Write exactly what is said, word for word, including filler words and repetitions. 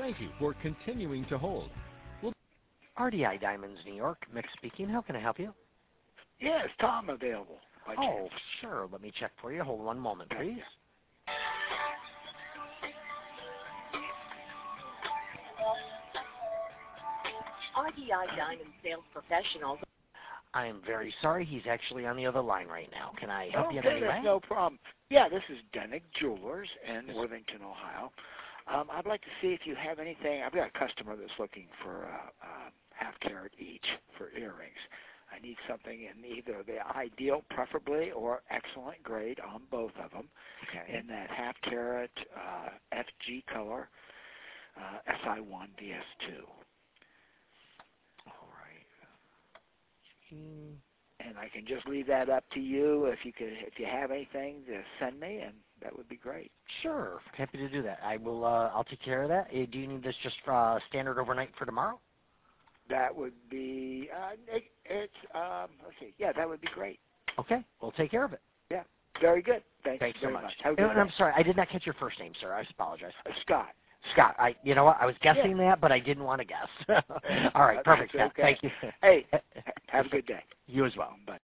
Thank you for continuing to hold. We'll R D I Diamonds, New York. Mick speaking. How can I help you? Yeah, is Tom available by Oh, chance? sure. Let me check for you. Hold one moment, please. R D I Diamond Sales Professionals. I am very sorry. He's actually on the other line right now. Can I help you in Okay, any way? that's no problem. Yeah, this is Denick Jewelers in Worthington, Ohio. Um, I'd like to see if you have anything. I've got a customer that's looking for uh, uh, half carat each for earrings. I need something in either the ideal, preferably, or excellent grade on both of them. Okay. In that half carat uh, F G color, uh, S I one D S two. All right. Hmm. And I can just leave that up to you. If you could, if you have anything, to send me, and that would be great. Sure. Happy to do that. I will. Uh, I'll take care of that. Uh, do you need this just uh, standard overnight for tomorrow? That would be. Uh, it, it's. Um, let's see. Yeah, that would be great. Okay. We'll take care of it. Yeah. Very good. Thanks, Thanks so very much. much. Have a And good I'm day. sorry. I did not catch your first name, sir. I apologize. Uh, Scott. Scott. I. You know what? I was guessing Yeah. that, but I didn't want to guess. All right. Uh, Perfect, that's Scott. okay. Thank you. Hey, have a good day. You as well. Bye.